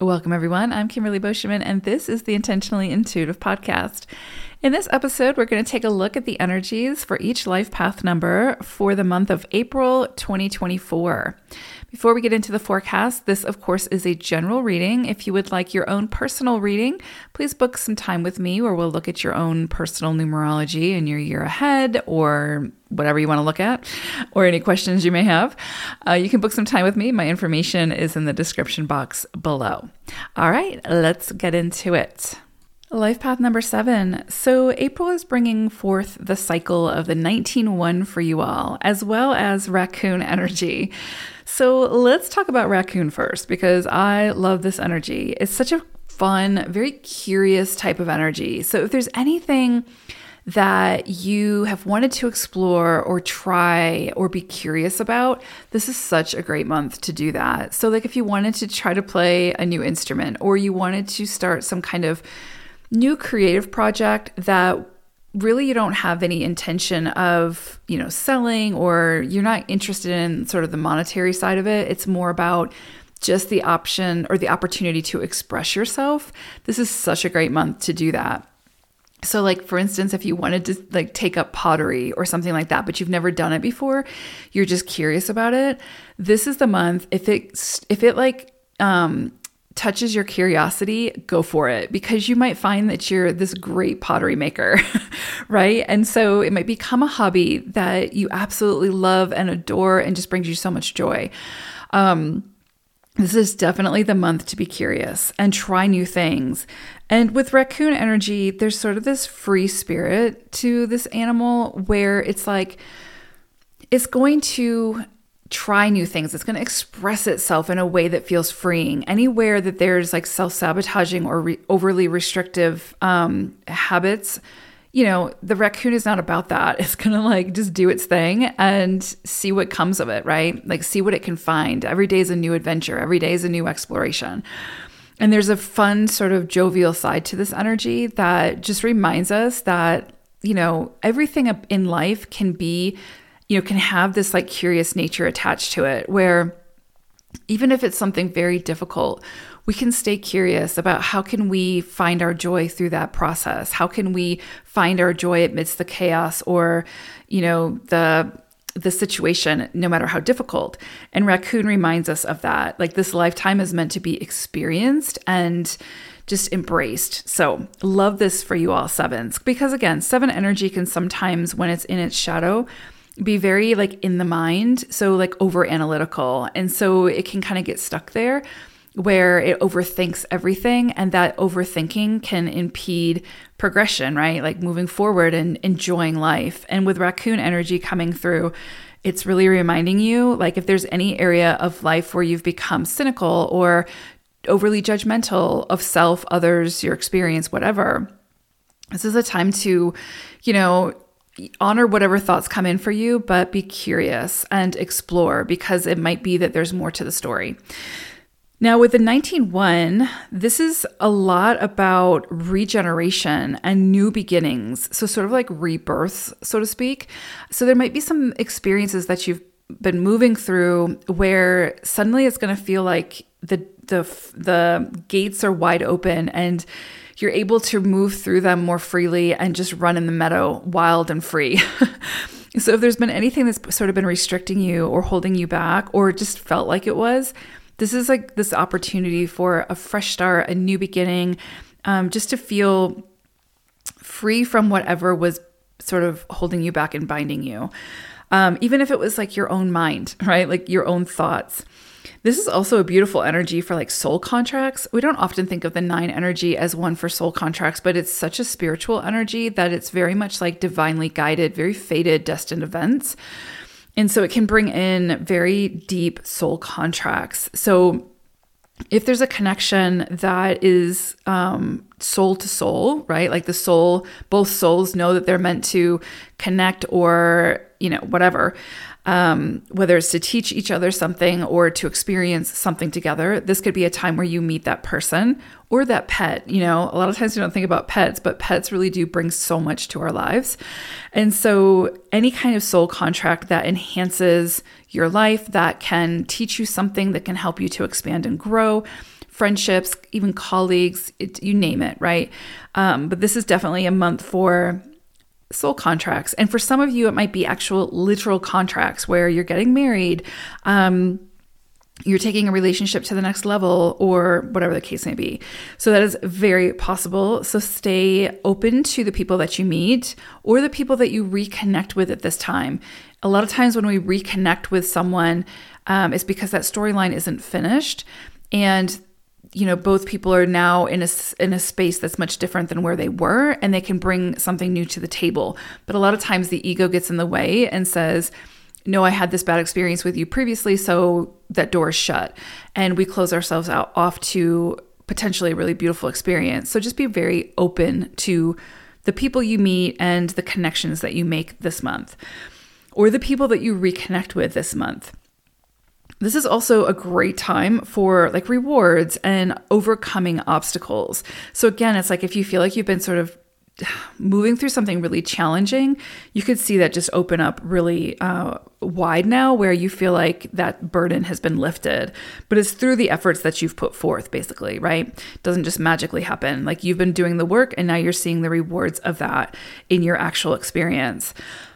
Welcome, everyone. I'm Kimberly Boschman, and this is the Intentionally Intuitive podcast. In this episode, we're going to take a look at the energies for each life path number for the month of April 2024. Before we get into the forecast, this, of course, is a general reading. If you would like your own personal reading, please book some time with me where we'll look at your own personal numerology and your year ahead or whatever you want to look at or any questions you may have. You can book some time with me. My information is in the description box below. All right, let's get into it. Life path number 7. So April is bringing forth the cycle of the 19-1 for you all, as well as raccoon energy. So let's talk about raccoon first, because I love this energy. It's such a fun, very curious type of energy. So if there's anything that you have wanted to explore or try or be curious about, this is such a great month to do that. So like if you wanted to try to play a new instrument, or you wanted to start some kind of new creative project that really you don't have any intention of, selling, or you're not interested in sort of the monetary side of it. It's more about just the option or the opportunity to express yourself. This is such a great month to do that. So like, for instance, if you wanted to like take up pottery or something like that, but you've never done it before, you're just curious about it. This is the month. If it touches your curiosity, go for it, because you might find that you're this great pottery maker, right? And so it might become a hobby that you absolutely love and adore and just brings you so much joy. This is definitely the month to be curious and try new things. And with raccoon energy, there's sort of this free spirit to this animal where it's like, it's going to try new things. It's going to express itself in a way that feels freeing. Anywhere that there's like self-sabotaging or overly restrictive habits, the raccoon is not about that. It's going to like just do its thing and see what comes of it, right? Like see what it can find. Every day is a new adventure. Every day is a new exploration. And there's a fun sort of jovial side to this energy that just reminds us that, everything in life can be can have this like curious nature attached to it, where even if it's something very difficult, we can stay curious about how can we find our joy through that process? How can we find our joy amidst the chaos or, the situation, no matter how difficult? And raccoon reminds us of that. Like this lifetime is meant to be experienced and just embraced. So love this for you all sevens, because again, 7 energy can sometimes, when it's in its shadow, be very like in the mind, so like over analytical. And so it can kind of get stuck there where it overthinks everything, and that overthinking can impede progression, right? Like moving forward and enjoying life. And with raccoon energy coming through, it's really reminding you, like if there's any area of life where you've become cynical or overly judgmental of self, others, your experience, whatever, this is a time to, honor whatever thoughts come in for you, but be curious and explore, because it might be that there's more to the story. Now with the 19-1, this is a lot about regeneration and new beginnings. So sort of like rebirths, so to speak. So there might be some experiences that you've been moving through where suddenly it's going to feel like the gates are wide open and you're able to move through them more freely and just run in the meadow wild and free. So if there's been anything that's sort of been restricting you or holding you back, or just felt like it was, this is like this opportunity for a fresh start, a new beginning, just to feel free from whatever was sort of holding you back and binding you. Even if it was like your own mind, right? Like your own thoughts. This is also a beautiful energy for like soul contracts. We don't often think of the 9 energy as one for soul contracts, but it's such a spiritual energy that it's very much like divinely guided, very fated, destined events. And so it can bring in very deep soul contracts. So if there's a connection that is soul to soul, right? Like the soul, both souls know that they're meant to connect or, whatever. Whether it's to teach each other something or to experience something together. This could be a time where you meet that person or that pet. You know, a lot of times we don't think about pets, but pets really do bring so much to our lives. And so any kind of soul contract that enhances your life, that can teach you something, that can help you to expand and grow, friendships, even colleagues, you name it, right? But this is definitely a month for soul contracts. And for some of you, it might be actual literal contracts where you're getting married, you're taking a relationship to the next level, or whatever the case may be. So that is very possible. So stay open to the people that you meet or the people that you reconnect with at this time. A lot of times when we reconnect with someone, it's because that storyline isn't finished. And both people are now in a space that's much different than where they were, and they can bring something new to the table. But a lot of times the ego gets in the way and says, no, I had this bad experience with you previously, so that door is shut. And we close ourselves off to potentially a really beautiful experience. So just be very open to the people you meet and the connections that you make this month, or the people that you reconnect with this month. This is also a great time for like rewards and overcoming obstacles. So again, it's like if you feel like you've been sort of moving through something really challenging, you could see that just open up really wide now, where you feel like that burden has been lifted. But it's through the efforts that you've put forth, basically, right? It doesn't just magically happen. Like you've been doing the work and now you're seeing the rewards of that in your actual experience.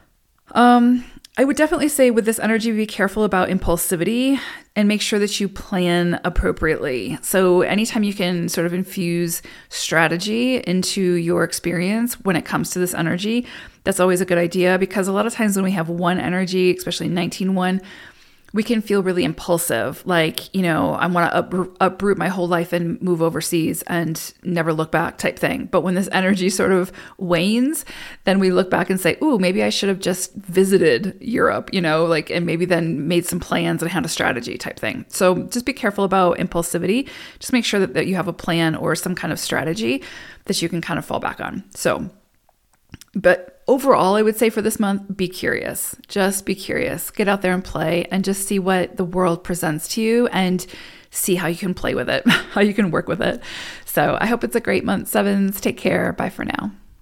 I would definitely say with this energy, be careful about impulsivity and make sure that you plan appropriately. So anytime you can sort of infuse strategy into your experience when it comes to this energy, that's always a good idea, because a lot of times when we have one energy, especially 19-1, we can feel really impulsive. Like, I want to uproot my whole life and move overseas and never look back type thing. But when this energy sort of wanes, then we look back and say, ooh, maybe I should have just visited Europe, and maybe then made some plans and had a strategy type thing. So just be careful about impulsivity. Just make sure that you have a plan or some kind of strategy that you can kind of fall back on. But overall, I would say for this month, be curious. Just be curious. Get out there and play and just see what the world presents to you and see how you can play with it, how you can work with it. So I hope it's a great month, sevens. Take care. Bye for now.